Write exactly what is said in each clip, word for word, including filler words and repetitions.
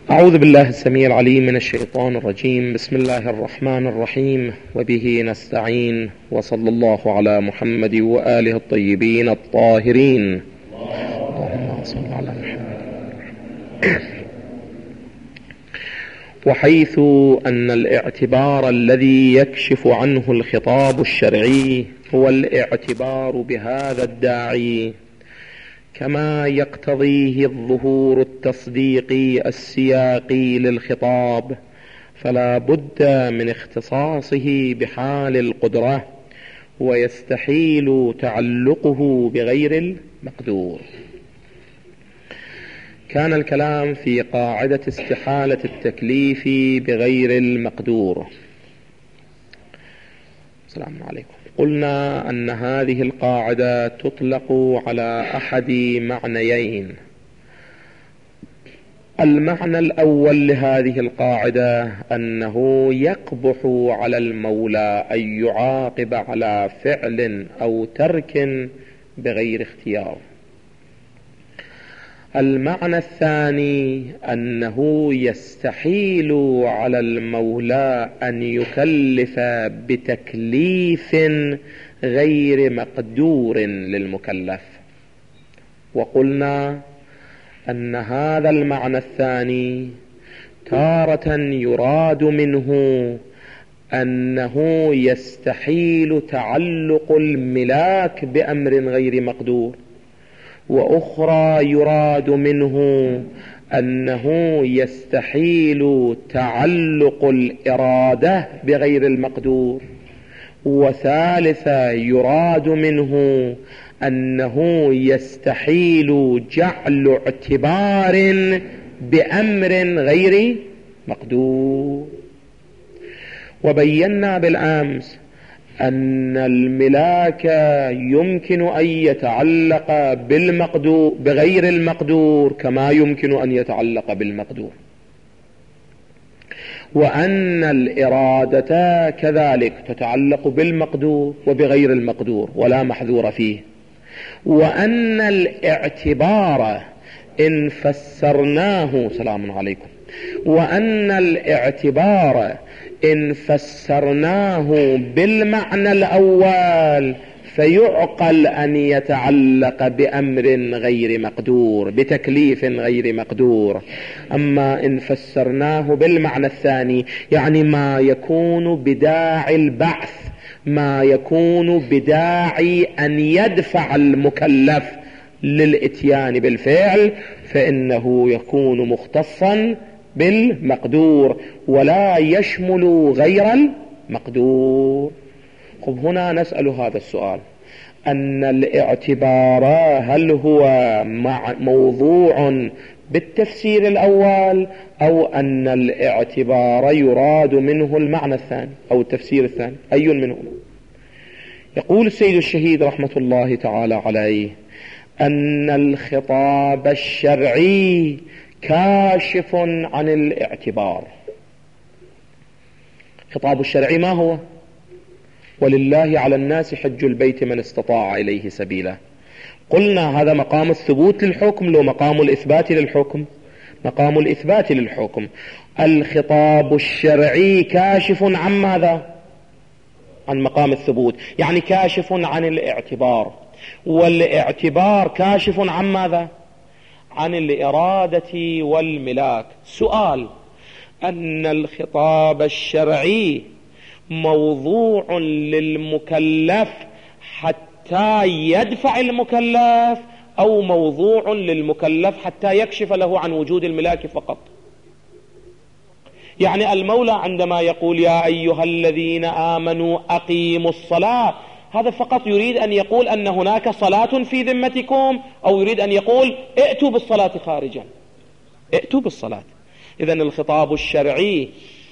أعوذ بالله السميع العليم من الشيطان الرجيم. بسم الله الرحمن الرحيم، وبه نستعين، وصلى الله على محمد وآله الطيبين الطاهرين. اللهم صل على محمد. وحيث أن الاعتبار الذي يكشف عنه الخطاب الشرعي هو الاعتبار بهذا الداعي، كما يقتضيه الظهور التصديقي السياقي للخطاب، فلا بد من اختصاصه بحال القدرة، ويستحيل تعلقه بغير المقدور. كان الكلام في قاعدة استحالة التكليف بغير المقدور. السلام عليكم. قلنا أن هذه القاعدة تطلق على أحد معنيين. المعنى الأول لهذه القاعدة أنه يقبح على المولى أن يعاقب على فعل أو ترك بغير اختيار. المعنى الثاني أنه يستحيل على المولى أن يكلف بتكليف غير مقدور للمكلف. وقلنا أن هذا المعنى الثاني تارة يراد منه أنه يستحيل تعلق الملاك بأمر غير مقدور، وأخرى يراد منه أنه يستحيل تعلق الإرادة بغير المقدور، وثالثة يراد منه أنه يستحيل جعل اعتبار بأمر غير مقدور. وبينا بالأمس أن الملاك يمكن أن يتعلق بالمقدور بغير المقدور كما يمكن أن يتعلق بالمقدور، وأن الإرادة كذلك تتعلق بالمقدور وبغير المقدور ولا محذور فيه، وأن الاعتبار إن فسرناه سلام عليكم وأن الاعتبار إن فسرناه بالمعنى الأول فيعقل أن يتعلق بأمر غير مقدور بتكليف غير مقدور. أما إن فسرناه بالمعنى الثاني يعني ما يكون بداعي البعث، ما يكون بداعي أن يدفع المكلف للإتيان بالفعل، فإنه يكون مختصا بالمقدور ولا يشمل غير المقدور. خب هنا نسأل هذا السؤال: أن الاعتبار هل هو موضوع بالتفسير الأول، أو أن الاعتبار يراد منه المعنى الثاني أو التفسير الثاني؟ أي منهما؟ يقول السيد الشهيد رحمة الله تعالى عليه أن الخطاب الشرعي كاشف عن الاعتبار. خطاب الشرعي ما هو؟ ولله على الناس حج البيت من استطاع إليه سبيلا. قلنا هذا مقام الثبوت للحكم لو مقام الإثبات للحكم؟ مقام الإثبات للحكم. الخطاب الشرعي كاشف عن ماذا؟ عن مقام الثبوت، يعني كاشف عن الاعتبار، والاعتبار كاشف عن ماذا؟ عن الإرادة والملاك. سؤال: أن الخطاب الشرعي موضوع للمكلف حتى يدفع المكلف، أو موضوع للمكلف حتى يكشف له عن وجود الملاك فقط؟ يعني المولى عندما يقول يا أيها الذين آمنوا أقيموا الصلاة، هذا فقط يريد أن يقول أن هناك صلاة في ذمتكم، أو يريد أن يقول ائتوا بالصلاة خارجا، ائتوا بالصلاة. إذن الخطاب الشرعي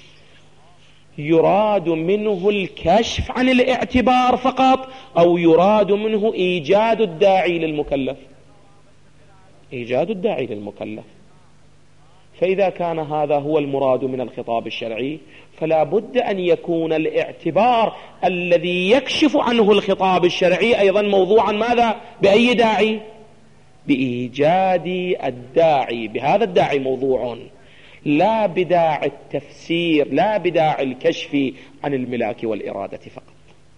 يراد منه الكشف عن الاعتبار فقط، أو يراد منه إيجاد الداعي للمكلف؟ إيجاد الداعي للمكلف. فإذا كان هذا هو المراد من الخطاب الشرعي، فلا بد أن يكون الاعتبار الذي يكشف عنه الخطاب الشرعي أيضا موضوعا ماذا؟ بأي داعي؟ بإيجاد الداعي، بهذا الداعي موضوع. لا بداعي التفسير، لا بداعي الكشف عن الملاك والإرادة فقط.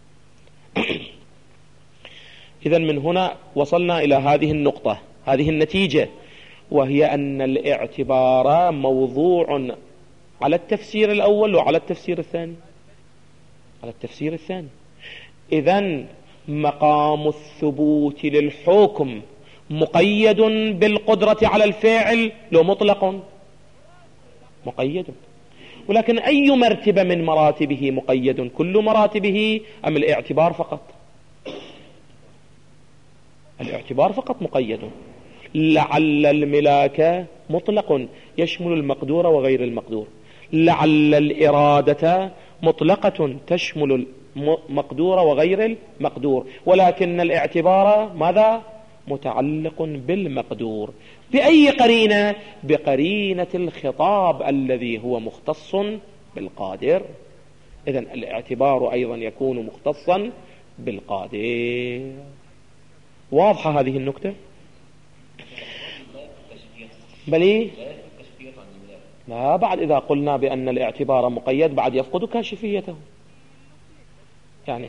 إذن من هنا وصلنا إلى هذه النقطة، هذه النتيجة، وهي أن الاعتبار موضوع على التفسير الأول وعلى التفسير الثاني، على التفسير الثاني. إذن مقام الثبوت للحكم مقيد بالقدرة على الفعل لو مطلق؟ مقيد. ولكن أي مرتبة من مراتبه مقيد؟ كل مراتبه أم الاعتبار فقط؟ الاعتبار فقط مقيد. لعل الملاك مطلق يشمل المقدور وغير المقدور، لعل الإرادة مطلقة تشمل المقدور وغير المقدور، ولكن الاعتبار ماذا؟ متعلق بالمقدور. بأي قرينة؟ بقرينة الخطاب الذي هو مختص بالقادر. إذن الاعتبار أيضا يكون مختصا بالقادر. واضحة هذه النكتة؟ بلي لا، بعد إذا قلنا بأن الاعتبار مقيد بعد يفقد كاشفيته. يعني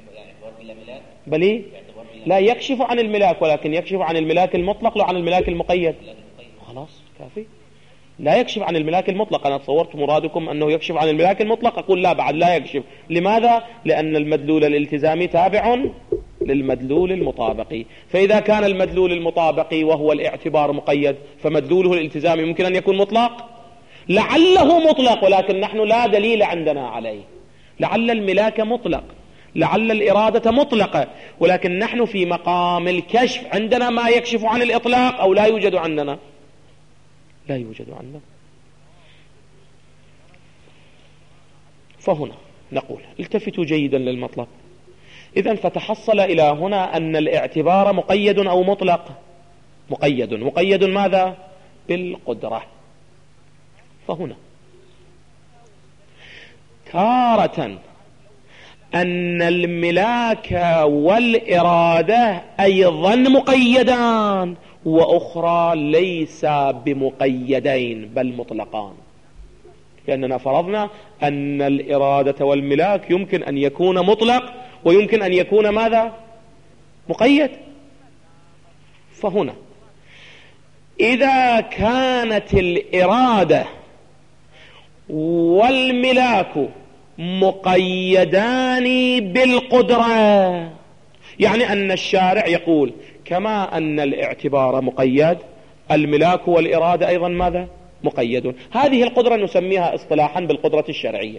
بلي لا يكشف عن الملاك، ولكن يكشف عن الملاك المطلق لو عن الملاك المقيد. خلاص كافي. لا يكشف عن الملاك المطلق. أنا تصورت مرادكم أنه يكشف عن الملاك المطلق، أقول لا، بعد لا يكشف. لماذا؟ لأن المدلول الالتزامي تابع للمدلول المطابقي، فإذا كان المدلول المطابقي وهو الاعتبار مقيد فمدلوله الالتزامي ممكن أن يكون مطلق؟ لعله مطلق، ولكن نحن لا دليل عندنا عليه. لعل الملاك مطلق، لعل الإرادة مطلقة، ولكن نحن في مقام الكشف عندنا ما يكشف عن الإطلاق أو لا يوجد عندنا؟ لا يوجد عندنا. فهنا نقول التفتوا جيدا للمطلب. إذن فتحصل إلى هنا أن الاعتبار مقيد أو مطلق؟ مقيد. مقيد ماذا؟ بالقدرة. فهنا تارة أن الملاك والإرادة أيضا مقيدان، وأخرى ليس بمقيدين بل مطلقان، لأننا فرضنا أن الإرادة والملاك يمكن أن يكون مطلق ويمكن أن يكون ماذا؟ مقيد. فهنا إذا كانت الإرادة والملاك مقيدان بالقدرة، يعني أن الشارع يقول كما أن الاعتبار مقيد الملاك والإرادة أيضا ماذا؟ مقيدون. هذه القدرة نسميها اصطلاحا بالقدرة الشرعية.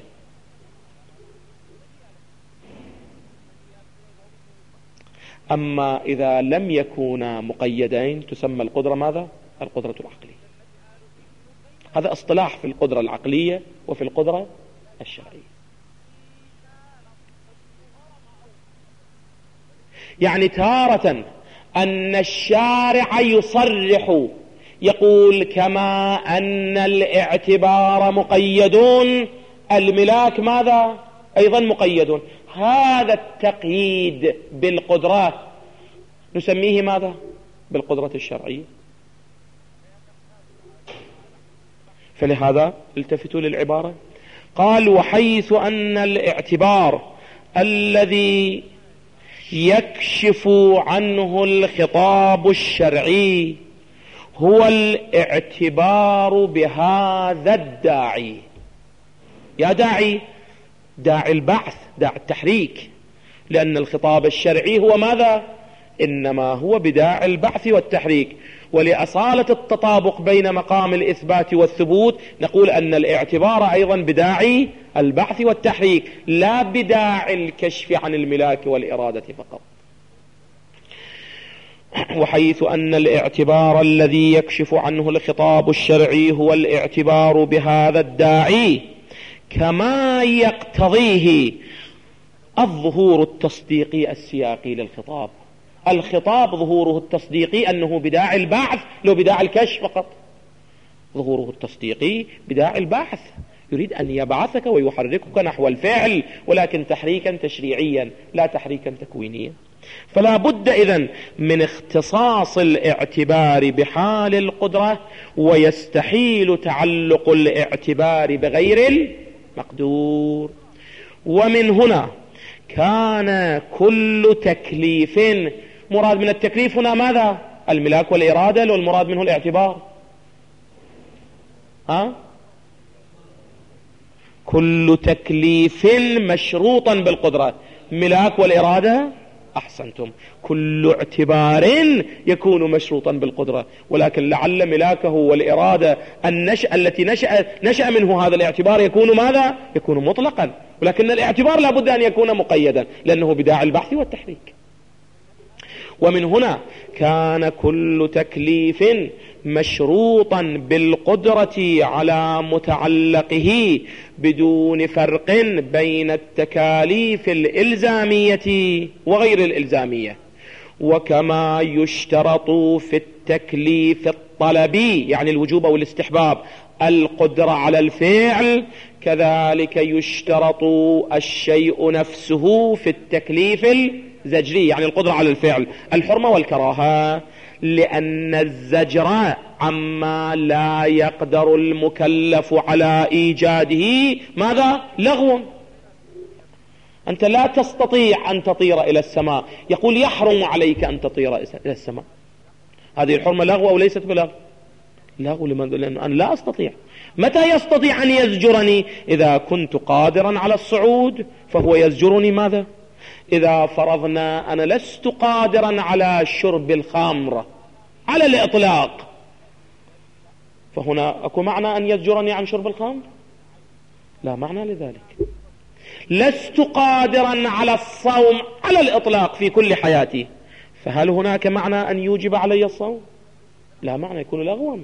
أما إذا لم يكونا مقيدين تسمى القدرة ماذا؟ القدرة العقلية. هذا اصطلاح في القدرة العقلية وفي القدرة الشرعية. يعني تارة أن الشارع يصرح يقول كما أن الاعتبار مقيدون الملاك ماذا؟ أيضا مقيدون. هذا التقييد بالقدرة نسميه ماذا؟ بالقدرة الشرعية. فلهذا التفتوا للعبارة. قال وحيث أن الاعتبار الذي يكشف عنه الخطاب الشرعي هو الاعتبار بهذا الداعي. يا داعي، داعي البعث، داعي التحريك، لأن الخطاب الشرعي هو ماذا؟ إنما هو بداعي البعث والتحريك. ولأصالة التطابق بين مقام الإثبات والثبوت نقول أن الاعتبار أيضا بداعي البعث والتحريك، لا بداعي الكشف عن الملاك والإرادة فقط. وحيث أن الاعتبار الذي يكشف عنه الخطاب الشرعي هو الاعتبار بهذا الداعي كما يقتضيه الظهور التصديقي السياقي للخطاب. الخطاب ظهوره التصديقي أنه بداعي البعث لو بداعي الكشف فقط. ظهوره التصديقي بداعي البعث، يريد أن يبعثك ويحركك نحو الفعل، ولكن تحريكا تشريعيا لا تحريكا تكوينيا. فلا بد إذن من اختصاص الاعتبار بحال القدرة، ويستحيل تعلق الاعتبار بغير المقدور. ومن هنا كان كل تكليف، مراد من التكليف هنا ماذا؟ الملاك والإرادة، والمراد منه الاعتبار. ها؟ كل تكليف مشروطا بالقدرة، ملاك والإرادة، أحسنتم، كل اعتبار يكون مشروطا بالقدرة، ولكن لعل ملاكه والإرادة النشأة التي نشأ, نشأ منه هذا الاعتبار يكون ماذا؟ يكون مطلقا، ولكن الاعتبار لا بد أن يكون مقيدا لأنه بداعي البحث والتحريك. ومن هنا كان كل تكليف مشروطا بالقدرة على متعلقه بدون فرق بين التكاليف الإلزامية وغير الإلزامية. وكما يشترط في التكليف الطلبي يعني الوجوب أو الاستحباب القدرة على الفعل، كذلك يشترط الشيء نفسه في التكليف الزجري يعني القدرة على الفعل، الحرمة والكراهة، لأن الزجر عما لا يقدر المكلف على إيجاده ماذا؟ لغو. أنت لا تستطيع أن تطير إلى السماء، يقول يحرم عليك أن تطير إلى السماء، هذه الحرمة لغو أو ليست بلغو؟ لغو. لماذا؟ لأن أنا لا أستطيع. متى يستطيع أن يزجرني؟ إذا كنت قادرا على الصعود فهو يزجرني ماذا؟ إذا فرضنا أنا لست قادرا على شرب الخمر على الإطلاق، فهنا أكو معنى أن يزجرني عن شرب الخمر؟ لا معنى لذلك. لست قادرا على الصوم على الإطلاق في كل حياتي، فهل هناك معنى أن يوجب علي الصوم؟ لا معنى، يكون لغوا.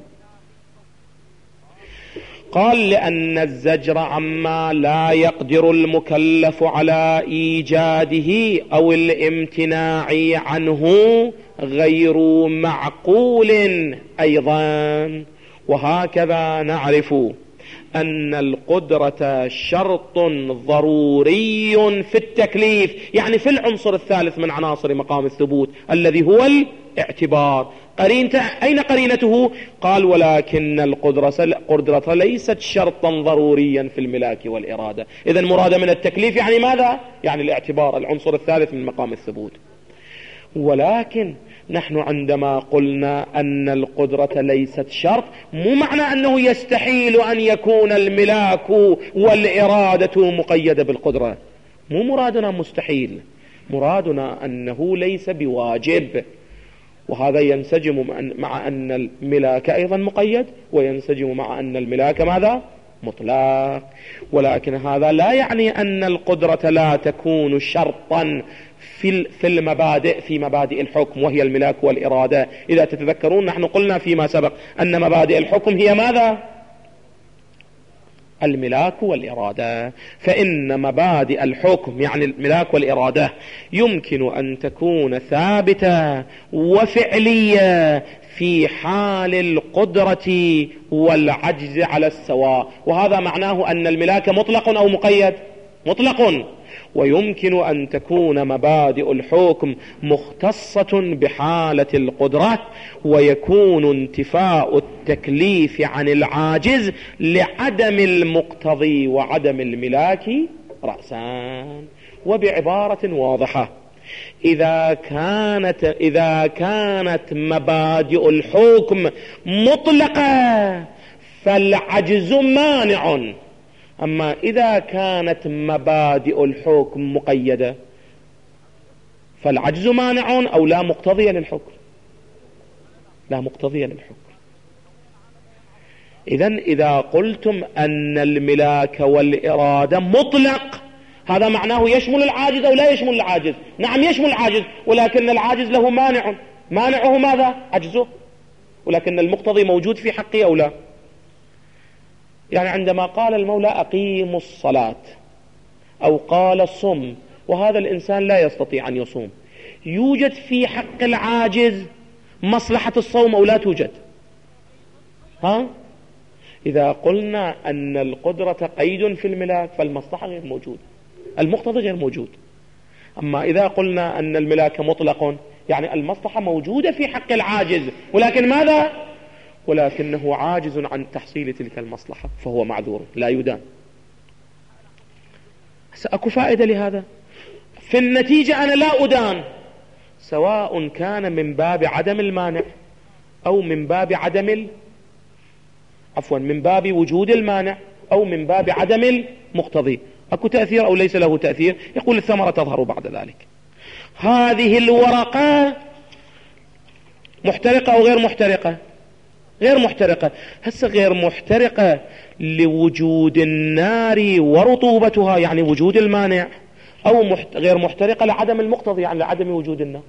قال لأن الزجر عما لا يقدر المكلف على إيجاده أو الامتناع عنه غير معقول أيضا. وهكذا نعرف أن القدرة شرط ضروري في التكليف، يعني في العنصر الثالث من عناصر مقام الثبوت الذي هو الاعتبار. قرينته أين قرينته؟ قال ولكن القدرة ليست شرطا ضروريا في الملاك والإرادة. إذن مراد من التكليف يعني ماذا؟ يعني الاعتبار، العنصر الثالث من مقام الثبوت. ولكن نحن عندما قلنا أن القدرة ليست شرط، مو معنى أنه يستحيل أن يكون الملاك والإرادة مقيدة بالقدرة، مو مرادنا مستحيل، مرادنا أنه ليس بواجب. وهذا ينسجم مع أن الملاك أيضا مقيد، وينسجم مع أن الملاك ماذا؟ مطلق. ولكن هذا لا يعني أن القدرة لا تكون شرطا في في المبادئ في مبادئ الحكم وهي الملاك والإرادة. إذا تتذكرون نحن قلنا فيما سبق أن مبادئ الحكم هي ماذا؟ الملاك والإرادة. فإن مبادئ الحكم يعني الملاك والإرادة يمكن أن تكون ثابتة وفعلية في حال القدرة والعجز على السواء، وهذا معناه أن الملاك مطلق أو مقيد؟ مطلق. ويمكن أن تكون مبادئ الحكم مختصة بحالة القدرة، ويكون انتفاء التكليف عن العاجز لعدم المقتضي وعدم الملاك رأسان. وبعبارة واضحة، إذا كانت إذا كانت مبادئ الحكم مطلقة فالعجز مانع، أما إذا كانت مبادئ الحكم مقيدة فالعجز مانع أو لا مقتضي للحكم، لا مقتضي للحكم. إذن إذا قلتم أن الملاك والإرادة مطلق، هذا معناه يشمل العاجز أو لا يشمل العاجز؟ نعم يشمل العاجز، ولكن العاجز له مانع، مانعه ماذا؟ عجزه. ولكن المقتضي موجود في حقه أو لا؟ يعني عندما قال المولى أقيموا الصلاة أو قال صم، وهذا الإنسان لا يستطيع أن يصوم، يوجد في حق العاجز مصلحة الصوم أو لا توجد؟ ها؟ إذا قلنا أن القدرة قيد في الملاك فالمصلحة غير موجودة، المقتضى غير موجود. أما إذا قلنا أن الملاك مطلق يعني المصلحة موجودة في حق العاجز، ولكن ماذا؟ ولكنه عاجز عن تحصيل تلك المصلحة فهو معذور لا يدان. أكو فائدة لهذا؟ في النتيجة أنا لا أدان، سواء كان من باب عدم المانع أو من باب عدم ال... عفوا من باب وجود المانع أو من باب عدم المقتضي. أكو تأثير أو ليس له تأثير؟ يقول الثمرة تظهر بعد ذلك. هذه الورقة محترقة أو غير محترقة؟ غير محترقة. هسه غير محترقة لوجود النار ورطوبتها يعني وجود المانع، أو محت... غير محترقة لعدم المقتضي يعني لعدم وجود النار.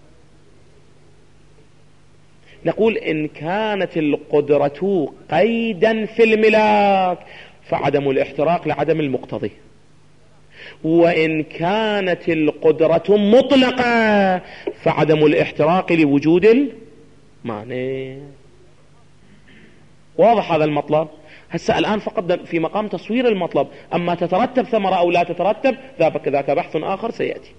نقول إن كانت القدرة قيدا في الملاك فعدم الاحتراق لعدم المقتضي، وإن كانت القدرة مطلقة فعدم الاحتراق لوجود المانع. واضح هذا المطلب؟ هسه الآن فقط في مقام تصوير المطلب، أما تترتب ثمرة أو لا تترتب ذاك ذاك بحث آخر سيأتي.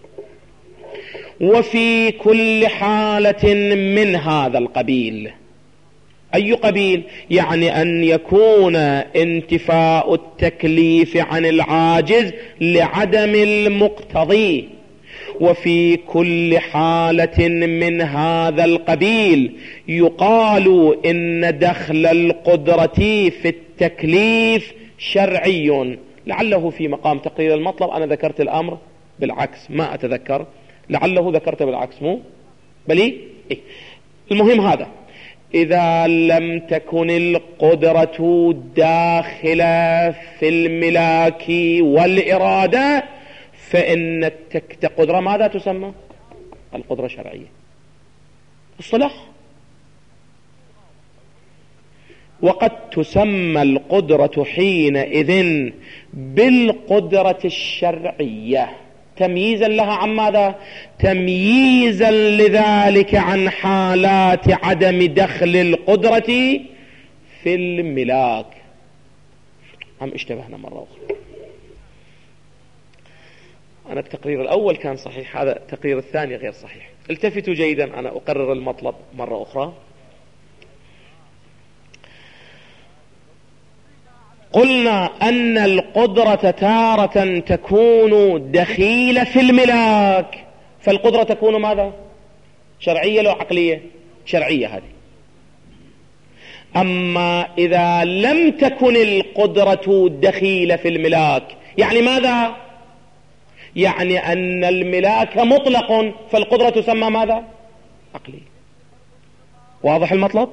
وفي كل حالة من هذا القبيل. أي قبيل؟ يعني أن يكون انتفاء التكليف عن العاجز لعدم المقتضي. وفي كل حالة من هذا القبيل يقال إن دخل القدرة في التكليف شرعي. لعله في مقام تقرير المطلب أنا ذكرت الأمر بالعكس، ما أتذكر، لعله ذكرت بالعكس مو بلي إيه؟ المهم هذا إذا لم تكن القدرة داخلة في الملاك والإرادة فإن القدرة ماذا تسمى؟ القدرة شرعية الصلاح. وقد تسمى القدرة حينئذ بالقدرة الشرعية تمييزا لها عن ماذا؟ تمييزا لذلك عن حالات عدم دخل القدرة في الملاك. هم اشتبهنا مرة أخرى. أنا التقرير الأول كان صحيح، هذا التقرير الثاني غير صحيح. التفتوا جيدا، أنا أقرر المطلب مرة أخرى. قلنا أن القدرة تارة تكون دخيلة في الملاك، فالقدرة تكون ماذا؟ شرعية لو عقلية؟ شرعية هذه. أما إذا لم تكن القدرة دخيلة في الملاك يعني ماذا؟ يعني أن الملاك مطلق فالقدرة تسمى ماذا؟ عقلية. واضح المطلب؟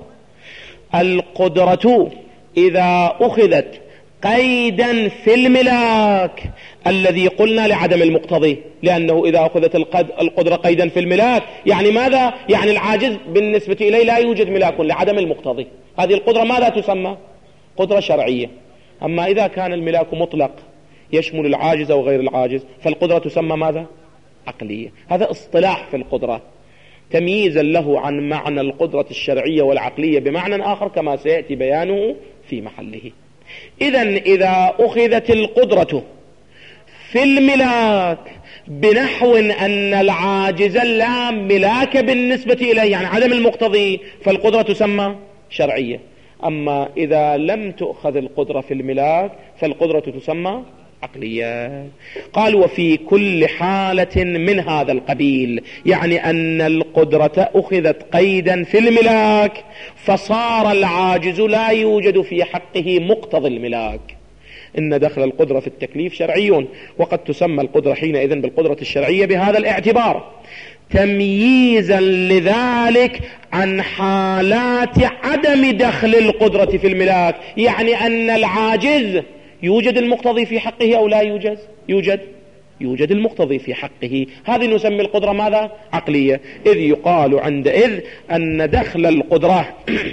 القدرة إذا أخذت قيدا في الملاك الذي قلنا لعدم المقتضي، لأنه إذا أخذت القدرة قيدا في الملاك يعني ماذا؟ يعني العاجز بالنسبة إليه لا يوجد ملاك لعدم المقتضي. هذه القدرة ماذا تسمى؟ قدرة شرعية. أما إذا كان الملاك مطلق يشمل العاجز أو غير العاجز فالقدرة تسمى ماذا؟ عقلية. هذا اصطلاح في القدرة تمييزا له عن معنى القدرة الشرعية والعقلية بمعنى آخر كما سيأتي بيانه في محله. إذن إذا أخذت القدرة في الملاك بنحو أن العاجز لا ملاك بالنسبة إليه يعني عدم المقتضي فالقدرة تسمى شرعية. أما إذا لم تأخذ القدرة في الملاك فالقدرة تسمى عقلية. قال وفي كل حالة من هذا القبيل يعني أن القدرة أخذت قيدا في الملاك فصار العاجز لا يوجد في حقه مقتضى الملاك. إن دخل القدرة في التكليف شرعي، وقد تسمى القدرة حينئذ بالقدرة الشرعية بهذا الاعتبار تمييزا لذلك عن حالات عدم دخل القدرة في الملاك. يعني أن العاجز يوجد المقتضي في حقه أو لا يوجد؟ يوجد يوجد المقتضي في حقه. هذه نسمي القدرة ماذا؟ عقلية. إذ يقال عندئذ أن دخل القدرة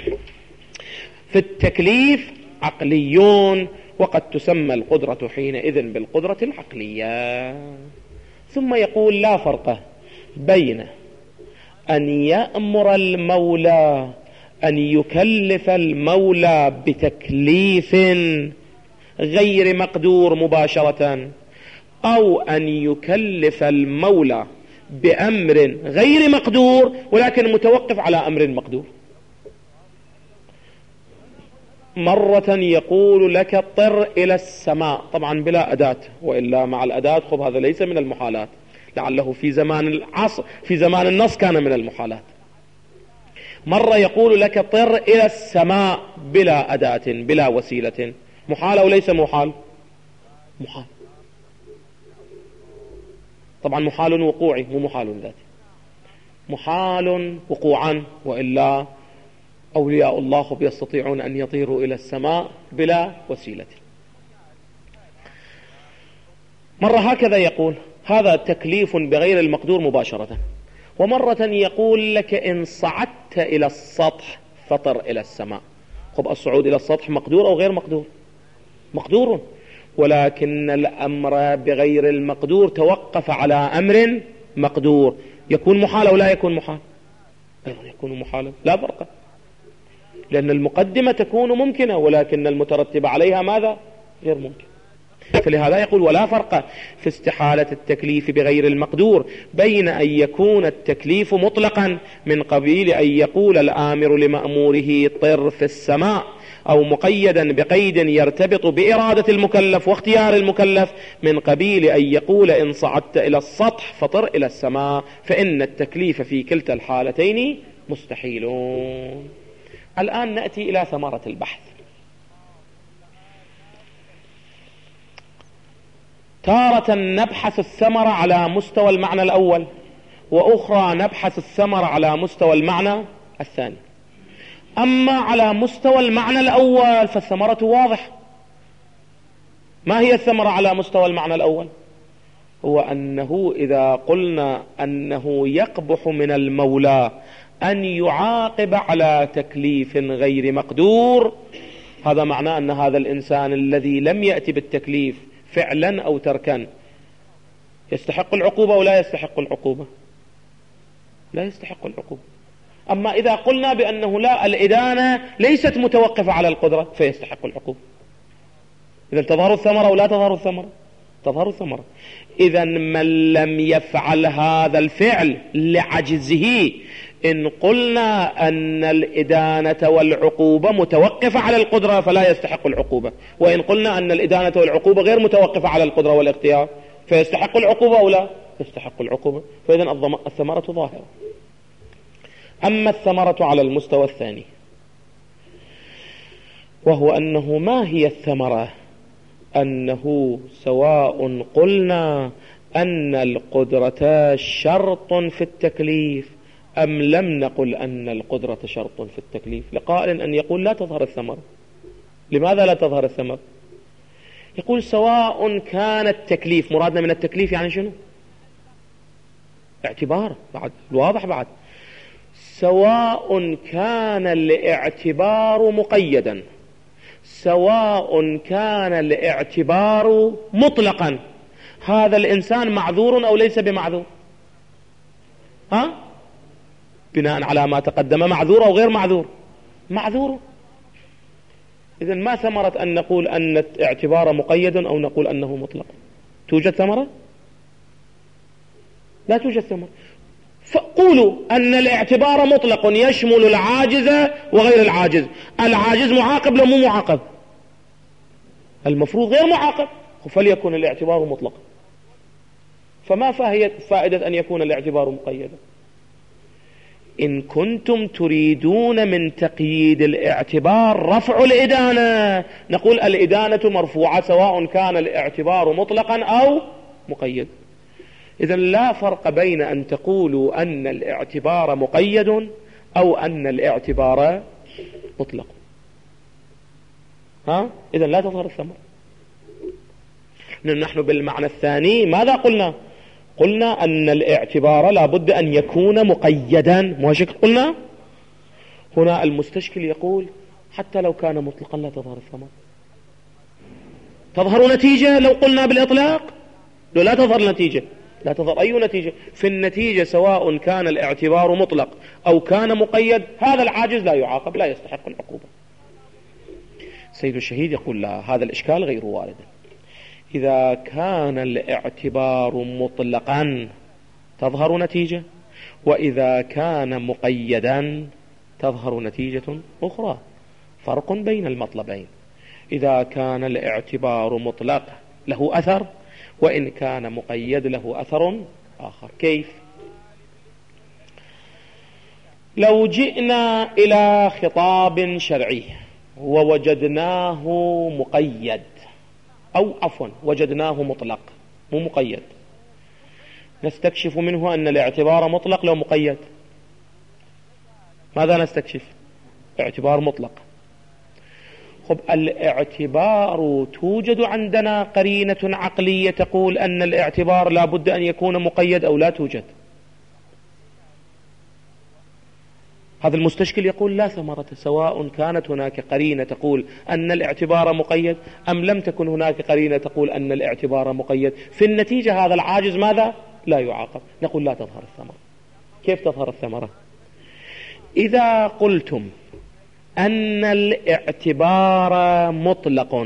في التكليف عقليون، وقد تسمى القدرة حينئذ بالقدرة العقلية. ثم يقول لا فرق بين أن يأمر المولى أن يكلف المولى بتكليف غير مقدور مباشرة أو أن يكلف المولى بأمر غير مقدور ولكن متوقف على أمر مقدور. مرة يقول لك طر إلى السماء، طبعا بلا أداة، وإلا مع الأداة خب هذا ليس من المحالات، لعله في زمان العصر في زمان النص كان من المحالات. مرة يقول لك طر إلى السماء بلا أداة بلا وسيلة، محال أو ليس محال؟ محال. طبعا محال وقوعي مو محال ذاتي، محال وقوعا، وإلا أولياء الله يستطيعون أن يطيروا إلى السماء بلا وسيلة. مرة هكذا يقول هذا تكليف بغير المقدور مباشرة. ومرة يقول لك إن صعدت إلى السطح فطر إلى السماء. خب الصعود إلى السطح مقدور أو غير مقدور؟ مقدور، ولكن الأمر بغير المقدور توقف على أمر مقدور، يكون محال أو لا يكون محال؟ أيضا يكون محالا، لا فرق، لأن المقدمة تكون ممكنة ولكن المترتب عليها ماذا؟ غير ممكن. فلهذا يقول ولا فرق في استحالة التكليف بغير المقدور بين أن يكون التكليف مطلقا من قبيل أن يقول الآمر لمأموره طر في السماء، أو مقيدا بقيد يرتبط بإرادة المكلف واختيار المكلف من قبيل أن يقول إن صعدت إلى السطح فطر إلى السماء، فإن التكليف في كلتا الحالتين مستحيلون. الآن نأتي إلى ثمرة البحث. تارة نبحث الثمرة على مستوى المعنى الأول، وأخرى نبحث الثمرة على مستوى المعنى الثاني. أما على مستوى المعنى الأول فالثمرة واضحة. ما هي الثمرة على مستوى المعنى الأول؟ هو أنه إذا قلنا أنه يقبح من المولى أن يعاقب على تكليف غير مقدور، هذا معناه أن هذا الإنسان الذي لم يأتي بالتكليف فعلا أو تركا يستحق العقوبة ولا يستحق العقوبة؟ لا يستحق العقوبة. أما إذا قلنا بأنه لا، الإدانة ليست متوقفة على القدرة، فيستحق العقوبة. إذا تظهر الثمرة ولا تظهر الثمرة؟ تظهر الثمرة. إذا من لم يفعل هذا الفعل لعجزه، إن قلنا أن الإدانة والعقوبة متوقفة على القدرة فلا يستحق العقوبة، وإن قلنا أن الإدانة والعقوبة غير متوقفة على القدرة والاختيار فيستحق العقوبة أو لا يستحق العقوبة. فإذا الثمرة ظاهرة. أما الثمرة على المستوى الثاني، وهو أنه ما هي الثمرة؟ أنه سواء قلنا أن القدرة شرط في التكليف أم لم نقل أن القدرة شرط في التكليف. لقائل أن يقول لا تظهر الثمرة. لماذا لا تظهر الثمرة؟ يقول سواء كان التكليف، مرادنا من التكليف يعني شنو؟ اعتبار، بعد الواضح بعد، سواء كان الاعتبار مقيدا، سواء كان الاعتبار مطلقا، هذا الإنسان معذور أو ليس بمعذور؟ ها؟ بناء على ما تقدم معذور أو غير معذور؟ معذور. إذن ما ثمرة أن نقول أن الاعتبار مقيد أو نقول أنه مطلق؟ توجد ثمرة؟ لا توجد ثمرة. فقولوا أن الاعتبار مطلق يشمل العاجز وغير العاجز. العاجز معاقب لو مو معاقب؟ المفروض غير معاقب، فليكن الاعتبار مطلقا. فما فائدة أن يكون الاعتبار مقيدا؟ إن كنتم تريدون من تقييد الاعتبار رفع الإدانة، نقول الإدانة مرفوعة سواء كان الاعتبار مطلقا أو مقيد. إذن لا فرق بين أن تقولوا أن الاعتبار مقيد أو أن الاعتبار مطلق. ها؟ إذن لا تظهر الثمرة. نحن بالمعنى الثاني ماذا قلنا؟ قلنا أن الاعتبار لا بد أن يكون مقيدا، مو شكل قلنا؟ هنا المستشكل يقول حتى لو كان مطلقا لا تظهر الثمرة. تظهر نتيجة لو قلنا بالإطلاق؟ لو لا تظهر نتيجة. لا تظهر أي نتيجة في النتيجة، سواء كان الاعتبار مطلق أو كان مقيد، هذا العاجز لا يعاقب، لا يستحق العقوبة. سيد الشهيد يقول لا، هذا الإشكال غير وارد. إذا كان الاعتبار مطلقا تظهر نتيجة، وإذا كان مقيدا تظهر نتيجة أخرى. فرق بين المطلبين. إذا كان الاعتبار مطلق له أثر، وإن كان مقيد له أثر آخر. كيف؟ لو جئنا إلى خطاب شرعي ووجدناه مقيد، أو عفوا وجدناه مطلق مو مقيد، نستكشف منه أن الاعتبار مطلق لو مقيد. ماذا نستكشف؟ اعتبار مطلق. خب الاعتبار توجد عندنا قرينة عقلية تقول أن الاعتبار لا بد أن يكون مقيد أو لا توجد؟ هذا المستشكل يقول لا ثمرة، سواء كانت هناك قرينة تقول أن الاعتبار مقيد أم لم تكن هناك قرينة تقول أن الاعتبار مقيد، في النتيجة هذا العاجز ماذا؟ لا يعاقب. نقول لا تظهر الثمرة. كيف تظهر الثمرة؟ إذا قلتم أن الاعتبار مطلق،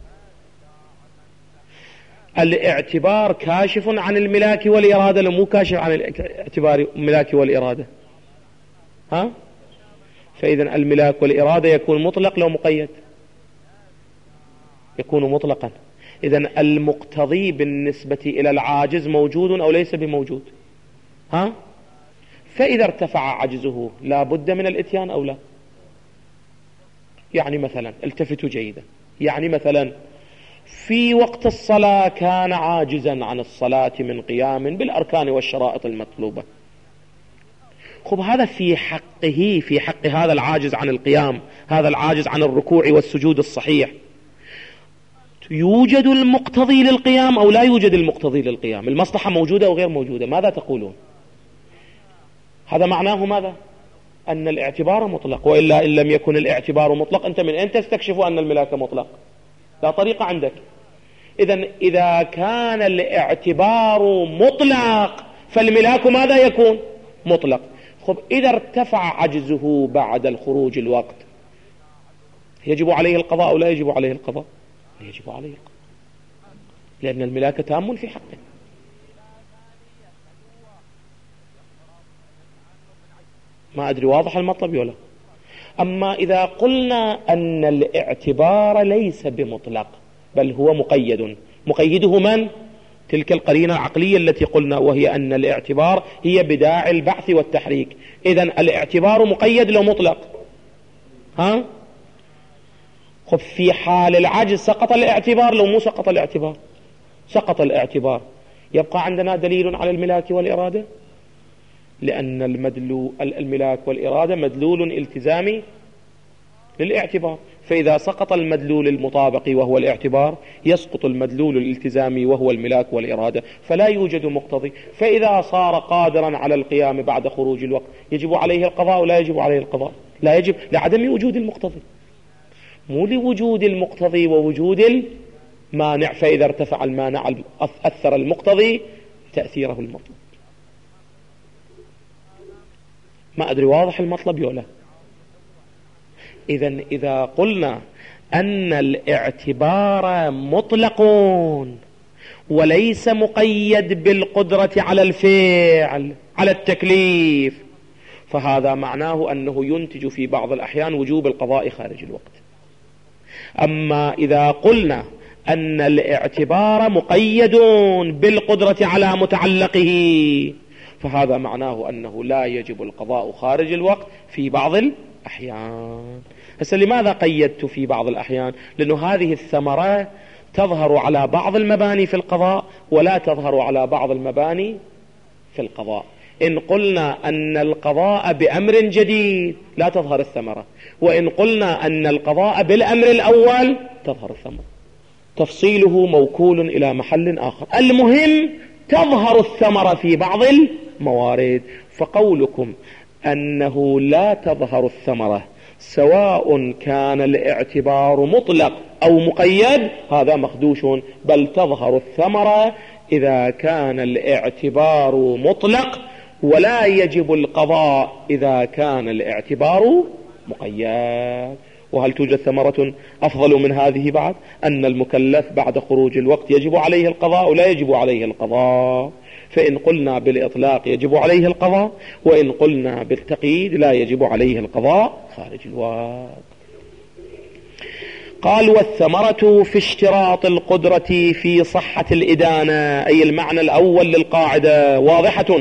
الاعتبار كاشف عن الملاك والإرادة لو مو كاشف عن الاعتبار الملاك والإرادة، ها؟ فإذا الملاك والإرادة يكون مطلق لو مقيد، يكون مطلقا. إذا المقتضي بالنسبة إلى العاجز موجود أو ليس بموجود؟ ها؟ فإذا ارتفع عجزه لا بد من الإتيان أو لا؟ يعني مثلا التفتوا جيدا، يعني مثلا في وقت الصلاة كان عاجزا عن الصلاة من قيام بالأركان والشرائط المطلوبة. خب هذا في حقه، في حق هذا العاجز عن القيام، هذا العاجز عن الركوع والسجود الصحيح، يوجد المقتضي للقيام أو لا يوجد المقتضي للقيام؟ المصلحة موجودة أو غير موجودة؟ ماذا تقولون؟ هذا معناه ماذا؟ أن الاعتبار مطلق. وإلا إن لم يكن الاعتبار مطلق أنت من أين تستكشف أن الملاك مطلق؟ لا طريقة عندك. إذن إذا كان الاعتبار مطلق فالملاك ماذا يكون؟ مطلق. خب إذا ارتفع عجزه بعد الخروج الوقت يجب عليه القضاء أو لا يجب عليه القضاء؟ يجب عليه القضاء، لأن الملاك تام في حقه. ما أدري واضح المطلب ولا؟ أما إذا قلنا أن الاعتبار ليس بمطلق بل هو مقيد، مقيده من؟ تلك القرينة العقلية التي قلنا، وهي أن الاعتبار هي بداعي البحث والتحريك. إذن الاعتبار مقيد لو مطلق، ها؟ خب في حال العجز سقط الاعتبار لو مو سقط الاعتبار؟ سقط الاعتبار. يبقى عندنا دليل على الملاك والإرادة، لأن المدلول الملاك والإرادة مدلول التزامي للاعتبار، فإذا سقط المدلول المطابقي وهو الاعتبار يسقط المدلول الالتزامي وهو الملاك والإرادة، فلا يوجد مقتضي. فإذا صار قادرا على القيام بعد خروج الوقت يجب عليه القضاء ولا يجب عليه القضاء؟ لا يجب، لعدم وجود المقتضي، مو لوجود المقتضي ووجود المانع. فإذا ارتفع المانع أثر المقتضي تأثيره المطلوب. ما أدري واضح المطلب يولا؟ إذن إذا قلنا أن الاعتبار مطلق وليس مقيد بالقدرة على الفعل على التكليف، فهذا معناه أنه ينتج في بعض الأحيان وجوب القضاء خارج الوقت. أما إذا قلنا أن الاعتبار مقيد بالقدرة على متعلقه فهذا معناه أنه لا يجب القضاء خارج الوقت في بعض الأحيان. هسه لماذا قيدت في بعض الأحيان؟ لأنه هذه الثمرة تظهر على بعض المباني في القضاء ولا تظهر على بعض المباني في القضاء. إن قلنا أن القضاء بأمر جديد لا تظهر الثمرة، وإن قلنا أن القضاء بالأمر الأول تظهر الثمرة. تفصيله موكول إلى محل آخر، المهم تظهر الثمرة في بعض الموارد. فقولكم أنه لا تظهر الثمرة سواء كان الاعتبار مطلق أو مقيد هذا مخدوش، بل تظهر الثمرة إذا كان الاعتبار مطلق، ولا يجب القضاء إذا كان الاعتبار مقيد. وهل توجد ثمرة أفضل من هذه بعد؟ أن المكلف بعد خروج الوقت يجب عليه القضاء ولا يجب عليه القضاء. فإن قلنا بالإطلاق يجب عليه القضاء، وإن قلنا بالتقييد لا يجب عليه القضاء خارج الوقت. قال والثمرة في اشتراط القدرة في صحة الإدانة، أي المعنى الأول للقاعدة واضحة.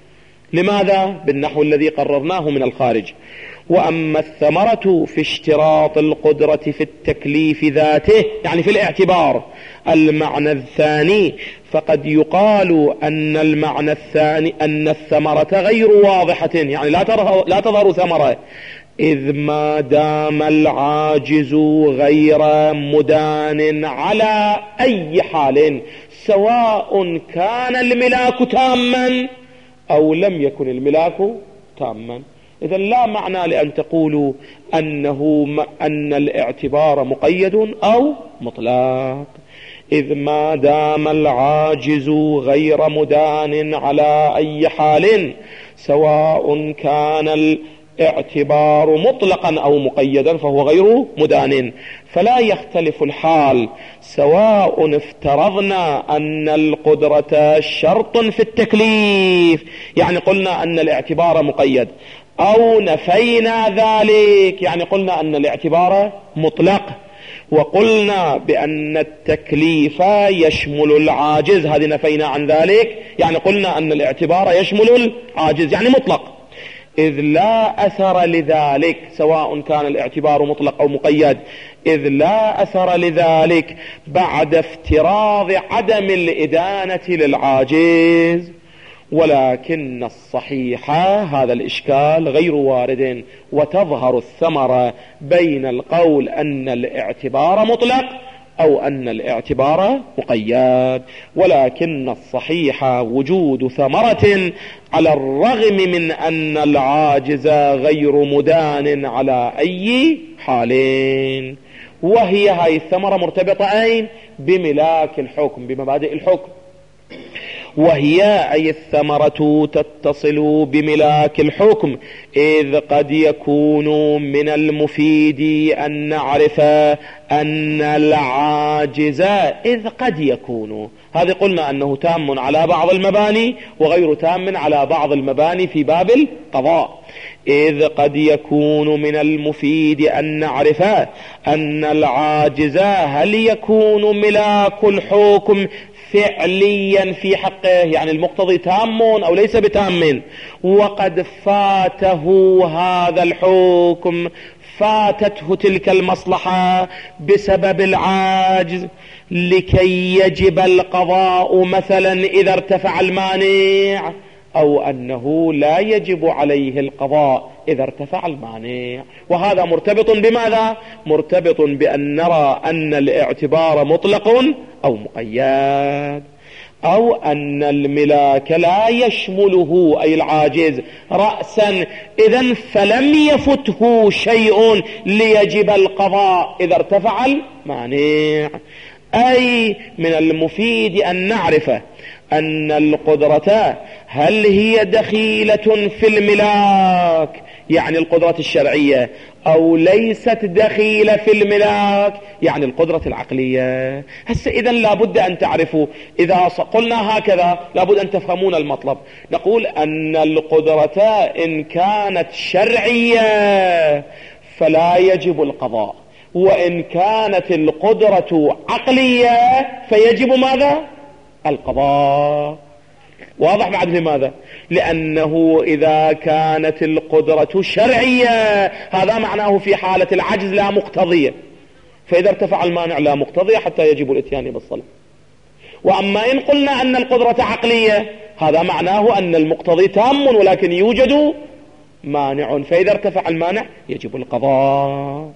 لماذا؟ بالنحو الذي قررناه من الخارج. وأما الثمرة في اشتراط القدرة في التكليف ذاته، يعني في الاعتبار، المعنى الثاني، فقد يقال أن المعنى الثاني أن الثمرة غير واضحة، يعني لا تظهر, لا تظهر ثمرة، إذ ما دام العاجز غير مدان على أي حال، سواء كان الملاك تاما أو لم يكن الملاك تاما. إذا لا معنى لأن تقولوا أنه أن الاعتبار مقيد أو مطلق. إذ ما دام العاجز غير مدان على أي حال، سواء كان الاعتبار مطلقا أو مقيدا، فهو غير مدان، فلا يختلف الحال، سواء افترضنا أن القدرة شرط في التكليف، يعني قلنا أن الاعتبار مقيد، أو نفينا ذلك، يعني قلنا أن الاعتبار مطلق، وقلنا بأن التكليف يشمل العاجز، هذه نفينا عن ذلك، يعني قلنا أن الاعتبار يشمل العاجز يعني مطلق، إذ لا أثر لذلك، سواء كان الاعتبار مطلق أو مقيد، إذ لا أثر لذلك بعد افتراض عدم الإدانة للعاجز. ولكن الصحيح هذا الإشكال غير وارد، وتظهر الثمرة بين القول أن الاعتبار مطلق أو أن الاعتبار مقيد. ولكن الصحيح وجود ثمرة على الرغم من أن العاجز غير مدان على أي حال، وهي هاي الثمرة مرتبطة أين؟ بملاك الحكم، بمبادئ الحكم، وهي أي الثمرة تتصل بملاك الحكم، إذ قد يكون من المفيد أن نعرف أن العاجز، إذ قد يكون، هذا قلنا أنه تام على بعض المباني وغير تام على بعض المباني في باب القضاء، إذ قد يكون من المفيد أن نعرف أن العاجز هل يكون ملاك الحكم فعليا في حقه، يعني المقتضي تام أو ليس بتام، وقد فاته هذا الحكم، فاتته تلك المصلحة بسبب العاجز، لكي يجب القضاء مثلا إذا ارتفع المانع، أو أنه لا يجب عليه القضاء إذا ارتفع المانع. وهذا مرتبط بماذا؟ مرتبط بأن نرى أن الاعتبار مطلق أو مقيد، أو أن الملاك لا يشمله أي العاجز رأسا، إذن فلم يفته شيء ليجب القضاء إذا ارتفع المانع. أي من المفيد أن نعرف أن القدرة هل هي دخيلة في الملاك، يعني القدرة الشرعية، أو ليست دخيلة في الملاك، يعني القدرة العقلية. هسه إذن لابد أن تعرفوا، إذا قلنا هكذا لابد أن تفهمون المطلب. نقول أن القدرة إن كانت شرعية فلا يجب القضاء، وإن كانت القدرة عقلية فيجب ماذا؟ القضاء. واضح بعد؟ لماذا؟ لأنه إذا كانت القدرة شرعية هذا معناه في حالة العجز لا مقتضية، فإذا ارتفع المانع لا مقتضية حتى يجب الاتيان بالصلاة. وأما إن قلنا أن القدرة عقلية هذا معناه أن المقتضي تام ولكن يوجد مانع، فإذا ارتفع المانع يجب القضاء.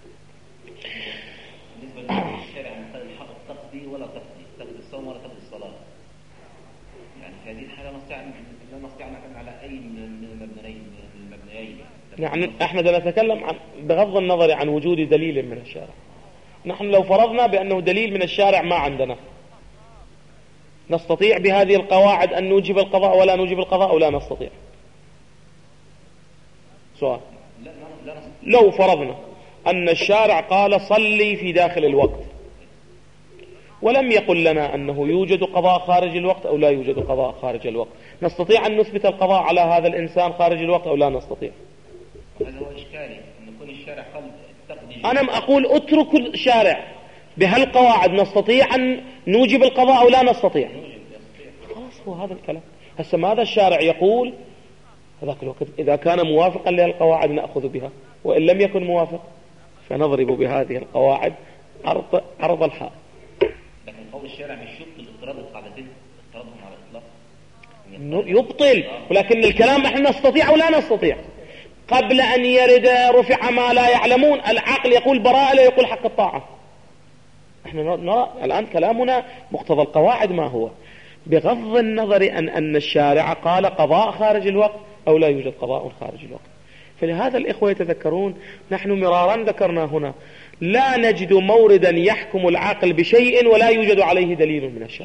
يعني احنا نتكلم عن بغض النظر عن وجود دليل من الشارع. نحن لو فرضنا بأنه دليل من الشارع ما عندنا، نستطيع بهذه القواعد أن نوجب القضاء ولا نوجب القضاء أو لا نستطيع؟ سؤال. لو فرضنا أن الشارع قال صلي في داخل الوقت، ولم يقل لنا أنه يوجد قضاء خارج الوقت أو لا يوجد قضاء خارج الوقت. نستطيع أن نثبت القضاء على هذا الإنسان خارج الوقت أو لا نستطيع؟ هذا هو إشكالي، أن يكون الشارع قال تقضي. أنا أقول اترك الشارع، بهالقواعد نستطيع أن نوجب القضاء أو لا نستطيع؟ خلاص هو هذا الكلام. هسه ماذا الشارع يقول؟ هذاك الوقت إذا كان موافقا لهالقواعد نأخذ بها، وإن لم يكن موافق فنضرب بهذه القواعد عرض, عرض الحائط. لكن قول الشارع مش يبطل اضطراد القاعدتين، اضطرادهم على الإطلاق يبطل، ولكن الكلام احنا نستطيع او لا نستطيع. قبل ان يرد رفع ما لا يعلمون، العقل يقول براءة لا يقول حق الطاعة. احنا نرى الان كلامنا مقتضى القواعد ما هو، بغض النظر ان ان الشارع قال قضاء خارج الوقت او لا يوجد قضاء خارج الوقت. فلهذا الإخوة يتذكرون نحن مرارا ذكرنا هنا لا نجد موردا يحكم العقل بشيء ولا يوجد عليه دليل من الشرع.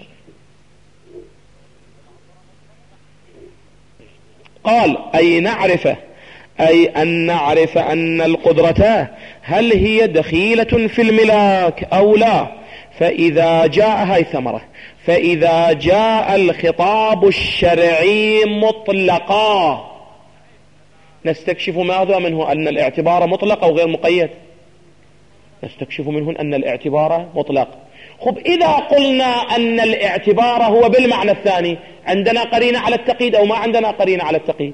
قال أي نعرفه، أي أن نعرف أن القدرة هل هي دخيلة في الملاك أو لا. فإذا جاء هاي ثمرة، فإذا جاء الخطاب الشرعي مطلقا نستكشف ماذا منه؟ أن الاعتبار مطلق أو غير مقيد. نستكشف منه أن الاعتبار مطلق. خب إذا قلنا أن الاعتبار هو بالمعنى الثاني، عندنا قرينة على التقييد أو ما عندنا قرينة على التقييد؟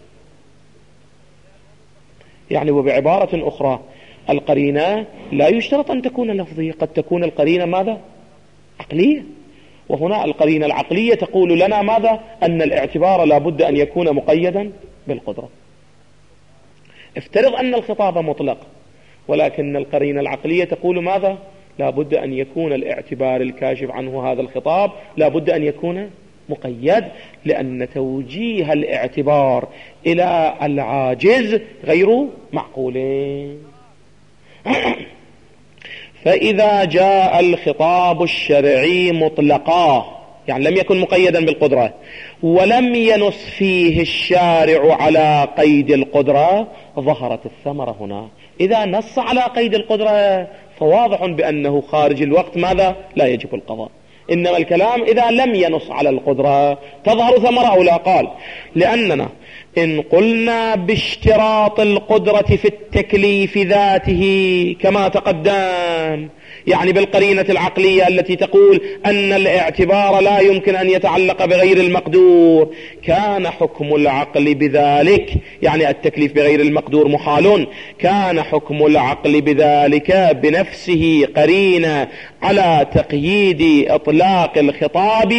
يعني وبعبارة أخرى القرينة لا يشترط أن تكون لفظية، قد تكون القرينة ماذا؟ عقلية. وهنا القرينة العقلية تقول لنا ماذا؟ أن الاعتبار لا بد أن يكون مقيدا بالقدرة. افترض أن الخطاب مطلق، ولكن القرينة العقلية تقول ماذا؟ لا بد أن يكون الاعتبار الكاشف عنه هذا الخطاب لا بد أن يكون مقيد، لأن توجيه الاعتبار إلى العاجز غير معقولين. فإذا جاء الخطاب الشرعي مطلقا، يعني لم يكن مقيدا بالقدرة، ولم ينص فيه الشارع على قيد القدرة، ظهرت الثمرة هنا. إذا نص على قيد القدرة فواضح بأنه خارج الوقت ماذا؟ لا يجب القضاء. إنما الكلام إذا لم ينص على القدرة تظهر ثمرة أو لا. قال لأننا إن قلنا باشتراط القدرة في التكليف ذاته كما تقدم، يعني بالقرينة العقلية التي تقول أن الاعتبار لا يمكن أن يتعلق بغير المقدور، كان حكم العقل بذلك، يعني التكليف بغير المقدور محال، كان حكم العقل بذلك بنفسه قرينة على تقييد إطلاق الخطاب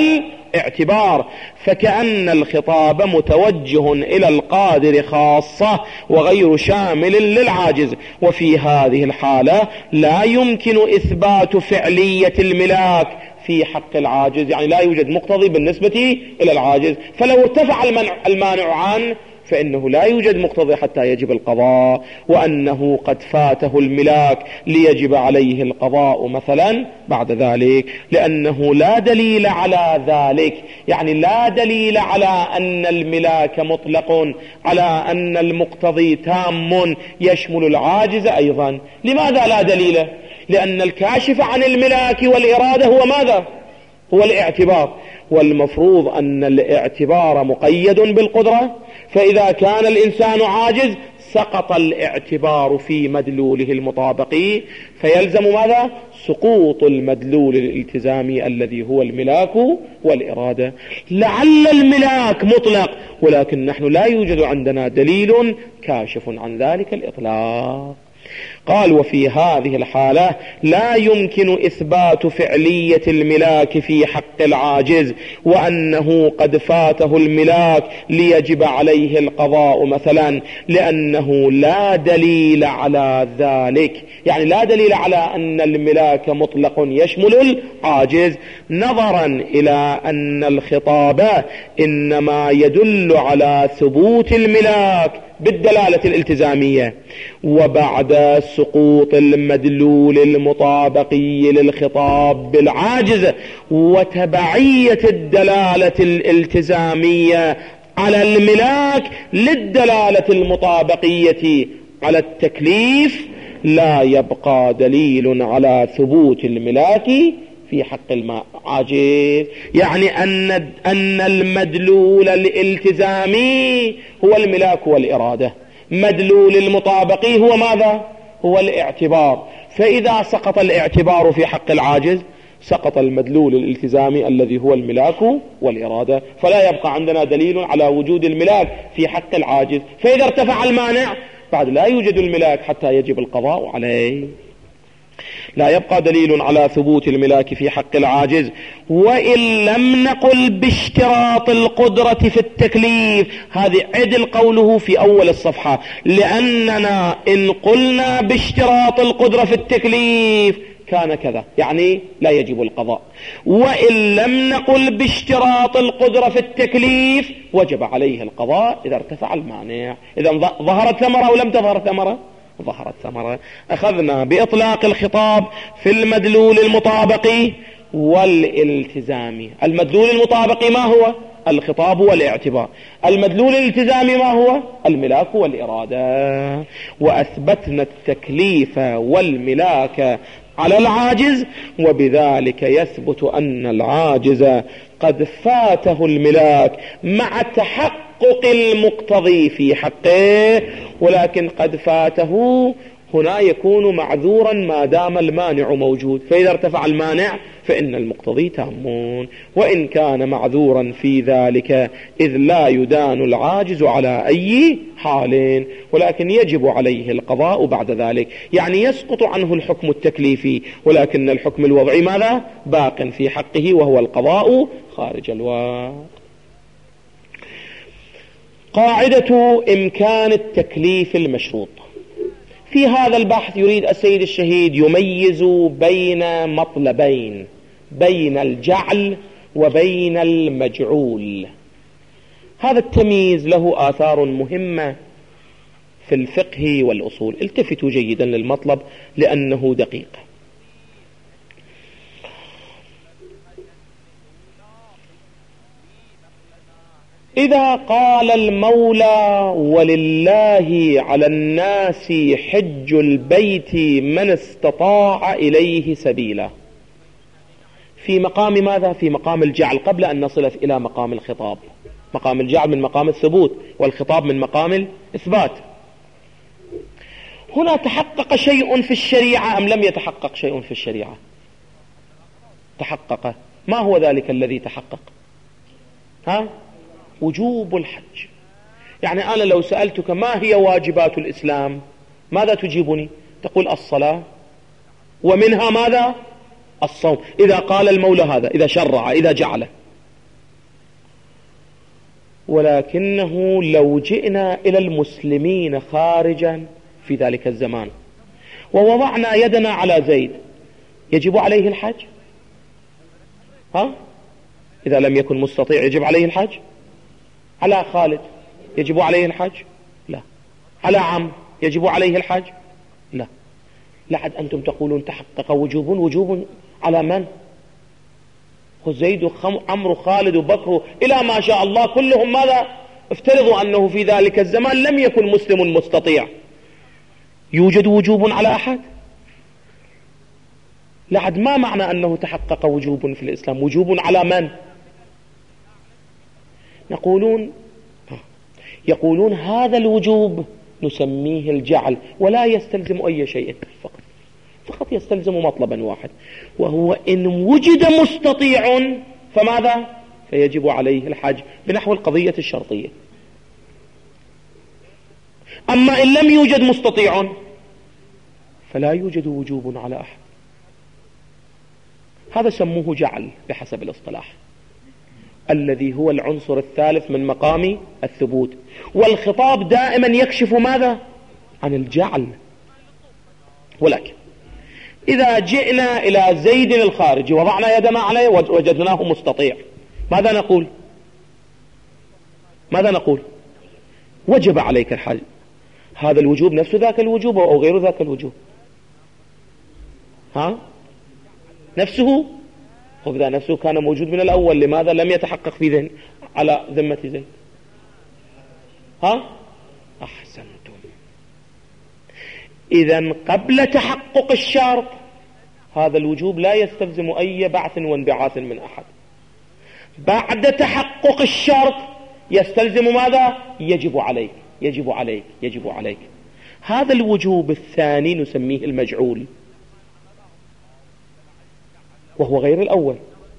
والاعتبار، فكأن الخطاب متوجه إلى القادر خاصة وغير شامل للعاجز. وفي هذه الحالة لا يمكن إثبات فعلية الملاك في حق العاجز، يعني لا يوجد مقتضي بالنسبة إلى العاجز، فلو ارتفع المنع المانع عنه فإنه لا يوجد مقتضي حتى يجب القضاء، وأنه قد فاته الملاك ليجب عليه القضاء مثلا بعد ذلك، لأنه لا دليل على ذلك، يعني لا دليل على أن الملاك مطلق على أن المقتضي تام يشمل العاجز أيضا. لماذا لا دليل؟ لأن الكاشف عن الملاك والإرادة هو ماذا؟ هو الاعتبار، والمفروض أن الاعتبار مقيد بالقدرة، فإذا كان الإنسان عاجز سقط الاعتبار في مدلوله المطابقي، فيلزم ماذا؟ سقوط المدلول الالتزامي الذي هو الملاك والإرادة. لعل الملاك مطلق، ولكن نحن لا يوجد عندنا دليل كاشف عن ذلك الإطلاق. قال وفي هذه الحالة لا يمكن إثبات فعلية الملاك في حق العاجز، وأنه قد فاته الملاك ليجب عليه القضاء مثلا، لأنه لا دليل على ذلك، يعني لا دليل على أن الملاك مطلق يشمل العاجز، نظرا إلى أن الخطاب إنما يدل على ثبوت الملاك بالدلالة الالتزامية، وبعد سقوط المدلول المطابقي للخطاب بالعاجز وتبعية الدلالة الالتزامية على الملاك للدلالة المطابقية على التكليف، لا يبقى دليل على ثبوت الملاك في حق الماء عاجز. يعني أن أن المدلول الالتزامي هو الملاك والإرادة، مدلول المطابقي هو ماذا؟ هو الاعتبار. فإذا سقط الاعتبار في حق العاجز سقط المدلول الالتزامي الذي هو الملاك والإرادة، فلا يبقى عندنا دليل على وجود الملاك في حق العاجز. فإذا ارتفع المانع بعد لا يوجد الملاك حتى يجب القضاء عليه. لا يبقى دليل على ثبوت الملاك في حق العاجز. وإن لم نقل باشتراط القدرة في التكليف، هذه عدل قوله في أول الصفحة، لأننا إن قلنا باشتراط القدرة في التكليف كان كذا، يعني لا يجب القضاء. وإن لم نقل باشتراط القدرة في التكليف وجب عليه القضاء إذا ارتفع المانع. إذا ظهرت ثمرة أو لم تظهر ثمرة؟ ظهرت ثمرة. أخذنا بإطلاق الخطاب في المدلول المطابقي والالتزامي. المدلول المطابقي ما هو؟ الخطاب والاعتبار. المدلول الالتزامي ما هو؟ الملاك والإرادة. وأثبتنا التكليف والملاك على العاجز، وبذلك يثبت أن العاجز قد فاته الملاك مع تحقق المقتضي في حقه، ولكن قد فاته هنا يكون معذورا ما دام المانع موجود. فإذا ارتفع المانع فإن المقتضي تامون، وإن كان معذورا في ذلك إذ لا يدان العاجز على أي حال، ولكن يجب عليه القضاء بعد ذلك. يعني يسقط عنه الحكم التكليفي، ولكن الحكم الوضعي ماذا؟ باق في حقه، وهو القضاء خارج الوقت. قاعدة إمكان التكليف المشروط. في هذا البحث يريد السيد الشهيد يميز بين مطلبين، بين الجعل وبين المجعول. هذا التمييز له آثار مهمة في الفقه والأصول. التفتوا جيدا للمطلب لأنه دقيق. إذا قال المولى ولله على الناس حج البيت من استطاع إليه سبيلا، في مقام ماذا؟ في مقام الجعل، قبل أن نصل إلى مقام الخطاب. مقام الجعل من مقام الثبوت، والخطاب من مقام الإثبات. هنا تحقق شيء في الشريعة أم لم يتحقق شيء في الشريعة؟ تحقق. ما هو ذلك الذي تحقق؟ ها؟ وجوب الحج. يعني أنا لو سألتك ما هي واجبات الإسلام ماذا تجيبني؟ تقول الصلاة، ومنها ماذا؟ الصوم. إذا قال المولى هذا، إذا شرع، إذا جعله. ولكنه لو جئنا إلى المسلمين خارجا في ذلك الزمان ووضعنا يدنا على زيد، يجب عليه الحج؟ ها؟ إذا لم يكن مستطيع يجب عليه الحج؟ على خالد يجب عليه الحج؟ لا. على عم يجب عليه الحج؟ لا. لعد أنتم تقولون تحقق وجوب. وجوب على من؟ زيد وعمر وخالد وبكر إلى ما شاء الله كلهم ماذا؟ افترضوا أنه في ذلك الزمان لم يكن مسلم مستطيع، يوجد وجوب على أحد؟ لعد ما معنى أنه تحقق وجوب في الإسلام؟ وجوب على من؟ نقولون يقولون هذا الوجوب نسميه الجعل، ولا يستلزم أي شيء، فقط فقط يستلزم مطلبا واحد، وهو إن وجد مستطيع فماذا؟ فيجب عليه الحج، بنحو القضية الشرطية. أما إن لم يوجد مستطيع فلا يوجد وجوب على أحد. هذا سموه جعل بحسب الاصطلاح، الذي هو العنصر الثالث من مقام الثبوت. والخطاب دائما يكشف ماذا؟ عن الجعل. ولكن إذا جئنا إلى زيد الخارجي وضعنا يدنا عليه وجدناه مستطيع، ماذا نقول؟ ماذا نقول؟ وجب عليك الحج. هذا الوجوب نفس ذاك الوجوب أو غير ذاك الوجوب؟ ها؟ نفسه؟ وإذا نفسه كان موجود من الأول لماذا لم يتحقق في ذهن على ذمة زيد؟ ها؟ أحسنتم. إذن قبل تحقق الشرط هذا الوجوب لا يستلزم أي بعث وانبعاث من أحد. بعد تحقق الشرط يستلزم ماذا؟ يجب عليك يجب عليك يجب عليك. هذا الوجوب الثاني نسميه المجعول، وهو غير الأول،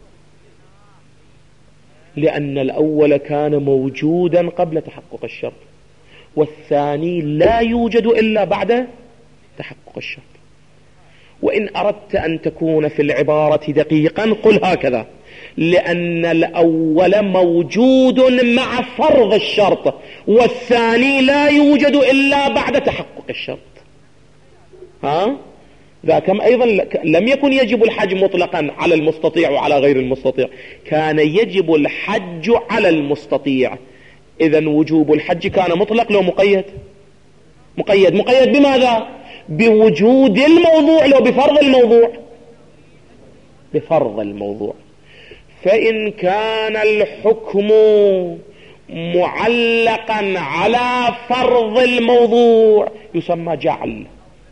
لأن الأول كان موجودا قبل تحقق الشرط، والثاني لا يوجد إلا بعد تحقق الشرط. وإن أردت أن تكون في العبارة دقيقا قل هكذا: لأن الأول موجود مع فرض الشرط، والثاني لا يوجد إلا بعد تحقق الشرط. ها؟ ذاكم أيضا لم يكن يجب الحج مطلقا على المستطيع وعلى غير المستطيع، كان يجب الحج على المستطيع. إذن وجوب الحج كان مطلق لو مقيد؟ مقيد. مقيد بماذا؟ بوجود الموضوع لو بفرض الموضوع؟ بفرض الموضوع. فإن كان الحكم معلقا على فرض الموضوع يسمى جعل،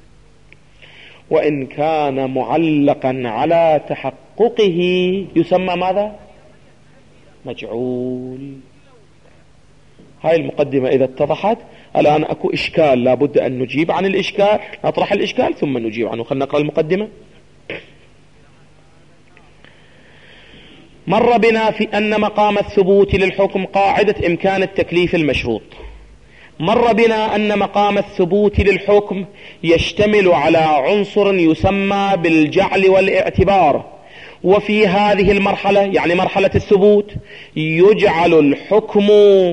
وإن كان معلقا على تحققه يسمى ماذا؟ مجعول. هاي المقدمة إذا اتضحت. الآن أكو إشكال لابد أن نجيب عن الإشكال، نطرح الإشكال ثم نجيب عنه. خلنا نقرأ المقدمة. مر بنا في أن مقام الثبوت للحكم قاعدة إمكان التكليف المشروط. مر بنا أن مقام الثبوت للحكم يشتمل على عنصر يسمى بالجعل والاعتبار، وفي هذه المرحلة يعني مرحلة الثبوت يجعل الحكم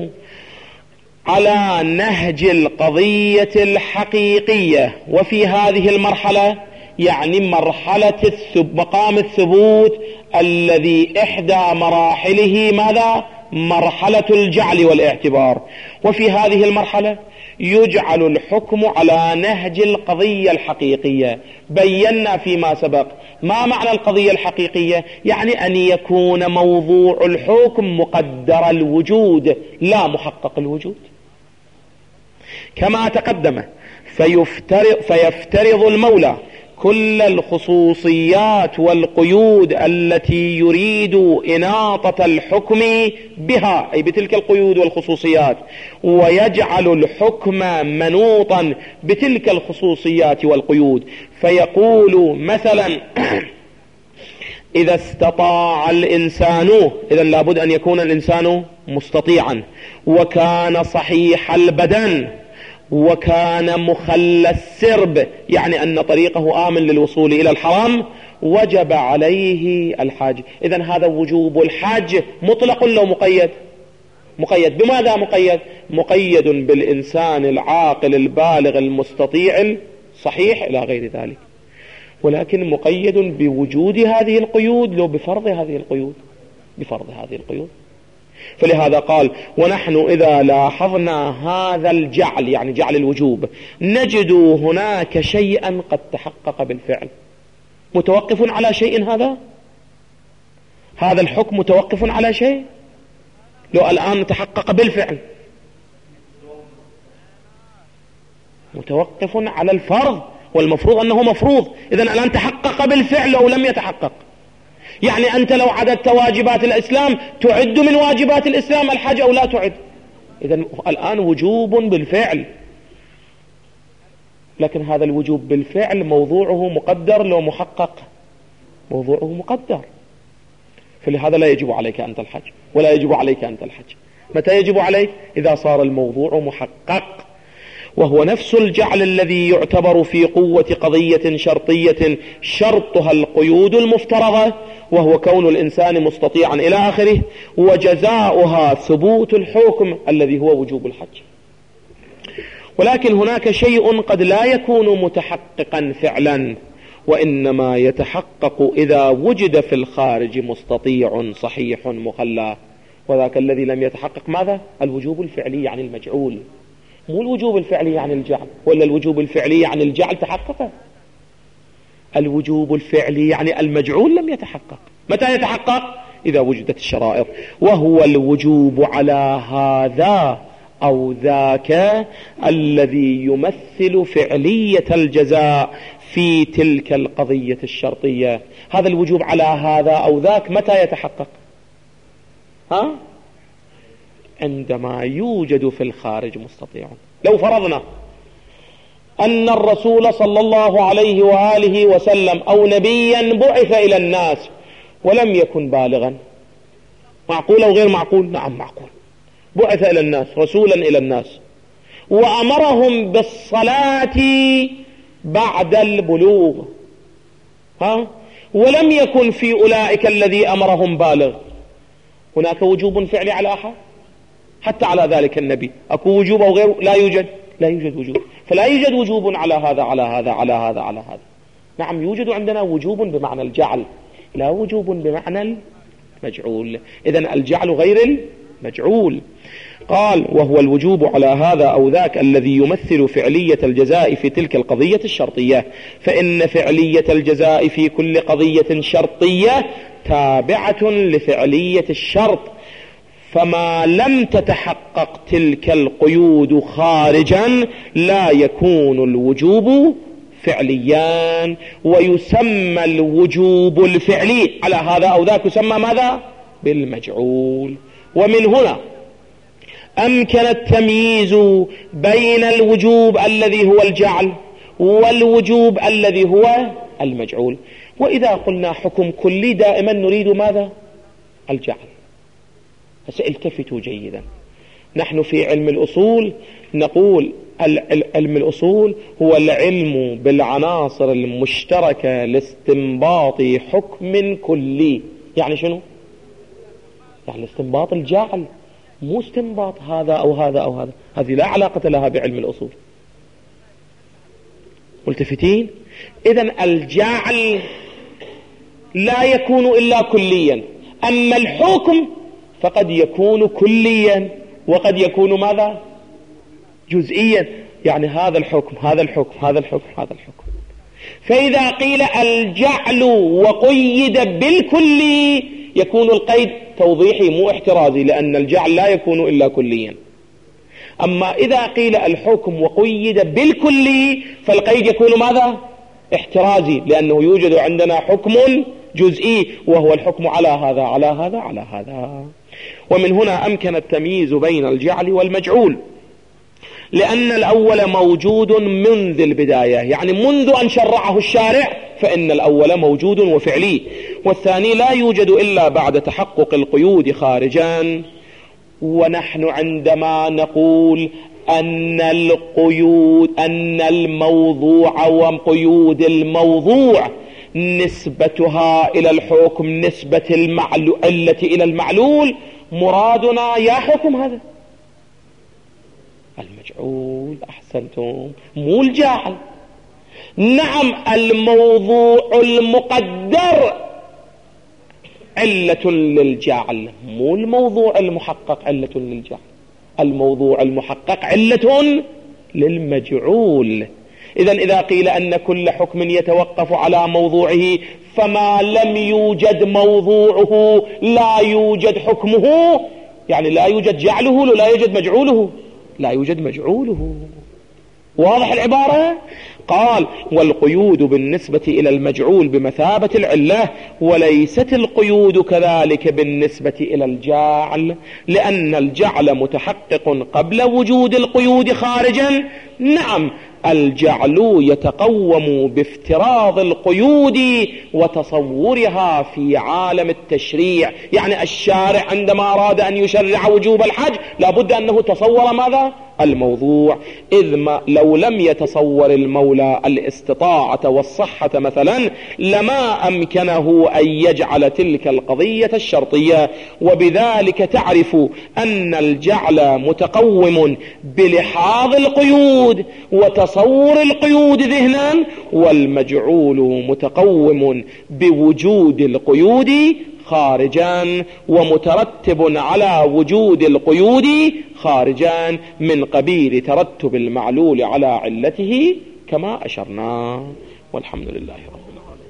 على نهج القضية الحقيقية. وفي هذه المرحلة يعني مرحلة مقام الثبوت الذي إحدى مراحله ماذا؟ مرحلة الجعل والاعتبار. وفي هذه المرحلة يجعل الحكم على نهج القضية الحقيقية. بينا فيما سبق ما معنى القضية الحقيقية، يعني أن يكون موضوع الحكم مقدر الوجود لا محقق الوجود كما تقدم. فيفترض, فيفترض المولى كل الخصوصيات والقيود التي يريد إناطة الحكم بها، أي بتلك القيود والخصوصيات، ويجعل الحكم منوطا بتلك الخصوصيات والقيود. فيقول مثلا إذا استطاع الإنسان، إذا لابد أن يكون الإنسان مستطيعا، وكان صحيح البدن، وكان مخلى السرب، يعني أن طريقه آمن للوصول إلى الحرام، وجب عليه الحج. إذن هذا وجوب الحج مطلق لو مقيد؟ مقيد. بماذا مقيد؟ مقيد بالإنسان العاقل البالغ المستطيع الصحيح إلى غير ذلك، ولكن مقيد بوجود هذه القيود لو بفرض هذه القيود، بفرض هذه القيود. فلهذا قال: ونحن إذا لاحظنا هذا الجعل يعني جعل الوجوب نجد هناك شيئا قد تحقق بالفعل. متوقف على شيء، هذا هذا الحكم متوقف على شيء لو الآن تحقق بالفعل، متوقف على الفرض، والمفروض أنه مفروض. إذن الآن تحقق بالفعل أو لم يتحقق؟ يعني أنت لو عددت واجبات الإسلام تعد من واجبات الإسلام الحج أو لا تعد؟ إذن الآن وجوب بالفعل، لكن هذا الوجوب بالفعل موضوعه مقدر لو محقق، موضوعه مقدر. فلهذا لا يجب عليك أنت الحج، ولا يجب عليك أنت الحج. متى يجب عليك؟ إذا صار الموضوع محقق، وهو نفس الجعل الذي يعتبر في قوة قضية شرطية شرطها القيود المفترضة، وهو كون الإنسان مستطيعا إلى آخره، وجزاؤها ثبوت الحكم الذي هو وجوب الحج. ولكن هناك شيء قد لا يكون متحققا فعلا، وإنما يتحقق إذا وجد في الخارج مستطيع صحيح مخلى، وذاك الذي لم يتحقق ماذا؟ الوجوب الفعلي عن المجعول، مو الوجوب الفعلي عن الجعل. ولا الوجوب الفعلي عن الجعل تحقق؟ الوجوب الفعلي يعني المجعول لم يتحقق. متى يتحقق؟ إذا وجدت الشرائط. وهو الوجوب على هذا أو ذاك الذي يمثل فعلية الجزاء في تلك القضية الشرطية. هذا الوجوب على هذا أو ذاك متى يتحقق؟ ها؟ عندما يوجد في الخارج مستطيع. لو فرضنا أن الرسول صلى الله عليه وآله وسلم أو نبيا بعث إلى الناس ولم يكن بالغا، معقول أو غير معقول؟ نعم معقول. بعث إلى الناس رسولا إلى الناس وأمرهم بالصلاة بعد البلوغ، ها؟ ولم يكن في أولئك الذي أمرهم بالغ، هناك وجوب فعلي على أحد؟ حتى على ذلك النبي أكو وجوب أو غير؟ لا يوجد، لا يوجد وجوب. فلا يوجد وجوب على هذا على هذا على هذا على هذا. نعم يوجد عندنا وجوب بمعنى الجعل، لا وجوب بمعنى المجعول. إذن الجعل غير المجعول. قال وهو الوجوب على هذا أو ذاك الذي يمثل فعلية الجزاء في تلك القضية الشرطية، فإن فعلية الجزاء في كل قضية شرطية تابعة لفعلية الشرط، فما لم تتحقق تلك القيود خارجا لا يكون الوجوب فعليا، ويسمى الوجوب الفعلي على هذا أو ذاك يسمى ماذا؟ بالمجعول. ومن هنا أمكن التمييز بين الوجوب الذي هو الجعل والوجوب الذي هو المجعول. وإذا قلنا حكم كلي دائما نريد ماذا؟ الجعل. فسالتفتوا جيدا، نحن في علم الأصول نقول علم الأصول هو العلم بالعناصر المشتركة لاستنباط حكم كلي. يعني شنو؟ يعني استنباط الجعل، مو استنباط هذا أو هذا أو هذا، هذه لا علاقة لها بعلم الأصول. ملتفتين؟ إذن الجعل لا يكون إلا كليا، أما الحكم فقد يكون كليا وقد يكون ماذا؟ جزئيا. يعني هذا الحكم هذا الحكم هذا الحكم هذا الحكم. فإذا قيل الجعل وقيد بالكلي يكون القيد توضيحي مو احترازي، لأن الجعل لا يكون إلا كليا. أما إذا قيل الحكم وقيد بالكلي فالقيد يكون ماذا؟ احترازي، لأنه يوجد عندنا حكم جزئي وهو الحكم على هذا على هذا على هذا. ومن هنا أمكن التمييز بين الجعل والمجعول، لأن الأول موجود منذ البداية، يعني منذ أن شرعه الشارع فإن الأول موجود وفعلي، والثاني لا يوجد إلا بعد تحقق القيود خارجا. ونحن عندما نقول أن القيود أن الموضوع وقيود الموضوع نسبتها إلى الحكم نسبة المعلول إلى المعلول، مرادنا يا حكم هذا المجعول. أحسنتم، مو الجاعل. نعم الموضوع المقدر علة للجاعل، مو الموضوع المحقق علة للجاعل. الموضوع المحقق علة للمجعول. إذن إذا قيل أن كل حكم يتوقف على موضوعه فما لم يوجد موضوعه لا يوجد حكمه، يعني لا يوجد جعله ولا يوجد مجعوله، لا يوجد مجعوله. واضح العبارة؟ قال والقيود بالنسبة إلى المجعول بمثابة العلة، وليست القيود كذلك بالنسبة إلى الجعل، لأن الجعل متحقق قبل وجود القيود خارجا. نعم الجعل يتقوم بافتراض القيود وتصورها في عالم التشريع، يعني الشارع عندما أراد أن يشرع وجوب الحج لابد أنه تصور ماذا؟ الموضوع. إذ ما لو لم يتصور المولى الاستطاعة والصحة مثلا لما أمكنه أن يجعل تلك القضية الشرطية. وبذلك تعرف أن الجعل متقوم بلحاظ القيود وتصور القيود ذهنا، والمجعول متقوم بوجود القيود خارجا ومترتب على وجود القيود خارجا من قبيل ترتب المعلول على علته كما أشرنا. والحمد لله رب